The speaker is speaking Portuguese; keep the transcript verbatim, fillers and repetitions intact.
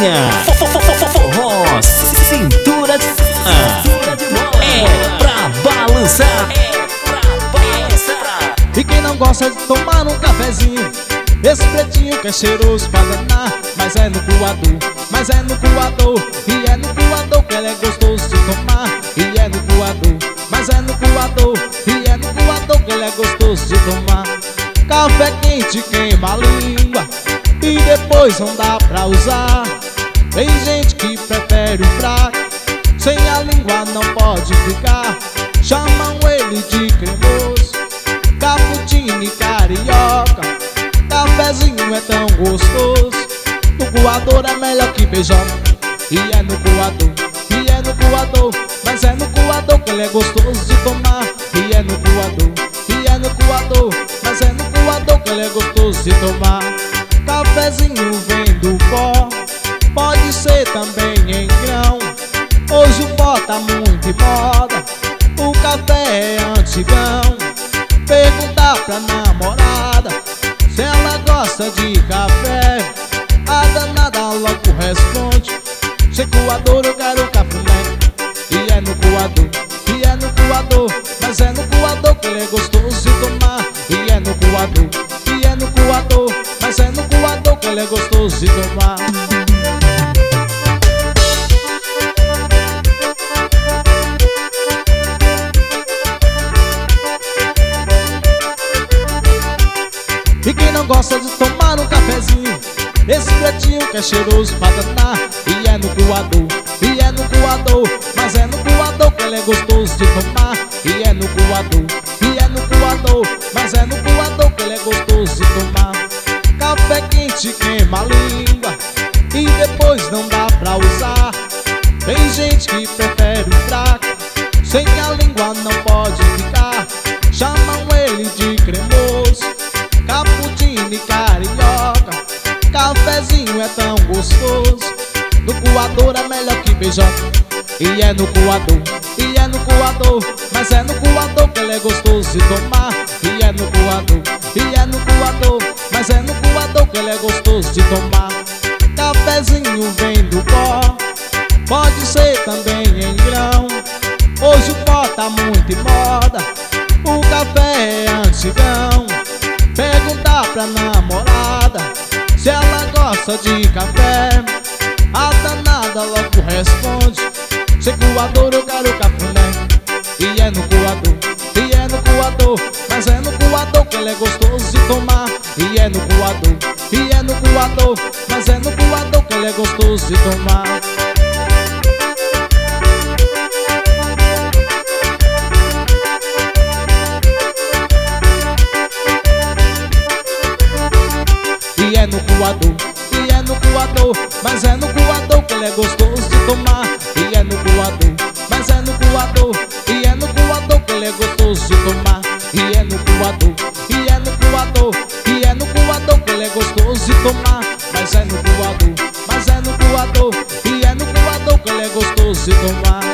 modinha. Forró, cintura de moda. É pra balançar. E quem não gosta de tomar um cafezinho, esse pretinho que é cheiroso pra danar, mas é no coador, mas é no coador, e é no coador que ele é gostoso de tomar. E é no coador, mas é no coador, e é no coador que ele é gostoso de tomar. Café quente queima a língua e depois não dá pra usar. Tem gente que prefere o fraco, sem a língua não pode ficar. Chamam ele de cremoso, cappuccino e carioca. Cafezinho é tão gostoso, no coador é melhor que beijoca. E é no coador, e é no coador, mas é no coador que ele é gostoso de tomar. E é no coador, e é no coador, mas é no coador que ele é gostoso de tomar. Cafezinho vem do pó, pode ser também em grão. Hoje o pó tá muito em moda, o café é antigão. Perguntar pra namorada se ela gosta de café, a danada logo responde: sem coador eu quero cafuné. E é no coador, e é no coador, mas é no coador que ele é gostoso de tomar. E é no coador, e é no coador, mas é no coador que ele é gostoso de tomar. E quem não gosta de tomar um cafezinho, esse pretinho que é cheiroso pra danar. E é no coador, e é no coador, mas é no coador que ele é gostoso de tomar. E é no coador, e é no coador, mas é no coador que ele é gostoso de tomar. Café quente queima a língua e depois não dá pra usar. Tem gente que prefere o fraco, sem que a língua não pode ficar. Chamam ele de cremoso, cappuccino e carioca. Cafezinho é tão gostoso, no coador é melhor que beijoca. E é no coador, e é no coador, mas é no coador que ele é gostoso de tomar. E é no coador, e é no coador, mas é no coador que ele é gostoso de tomar. Cafezinho vem do pó, pode ser também em grão. Hoje o pó tá muito em moda, o café é antigão. Perguntar pra namorada se ela gosta de café, a danada logo responde: sem coador eu quero cafuné. E é no coador, e é no coador, mas é no coador que ele é gostoso de tomar. E é no coador, e é no coador, mas é no coador que ele é gostoso de tomar. E é no coador, e é no coador, mas é no coador que ele é gostoso de tomar. E é no coador, mas é no coador, e é no coador que ele é gostoso de tomar. E é no coador, e é no coador, e é no coador que ele é gostoso de tomar. Mas é no coador, mas é no coador, e é no coador que ele é gostoso de tomar.